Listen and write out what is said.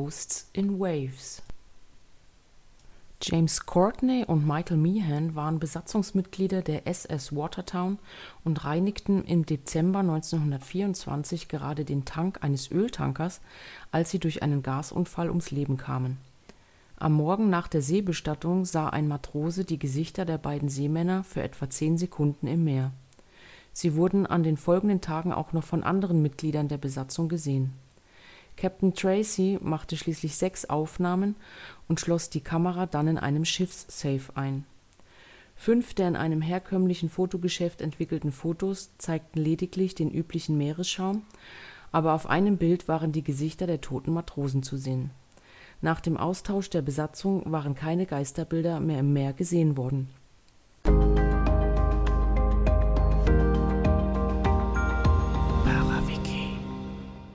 Ghosts in Waves. James Courtney und Michael Meehan waren Besatzungsmitglieder der SS Watertown und reinigten im Dezember 1924 gerade den Tank eines Öltankers, als sie durch einen Gasunfall ums Leben kamen. Am Morgen nach der Seebestattung sah ein Matrose die Gesichter der beiden Seemänner für etwa 10 Sekunden im Meer. Sie wurden an den folgenden Tagen auch noch von anderen Mitgliedern der Besatzung gesehen. Captain Tracy machte schließlich 6 Aufnahmen und schloss die Kamera dann in einem Schiffssafe ein. 5 der in einem herkömmlichen Fotogeschäft entwickelten Fotos zeigten lediglich den üblichen Meeresschaum, aber auf einem Bild waren die Gesichter der toten Matrosen zu sehen. Nach dem Austausch der Besatzung waren keine Geisterbilder mehr im Meer gesehen worden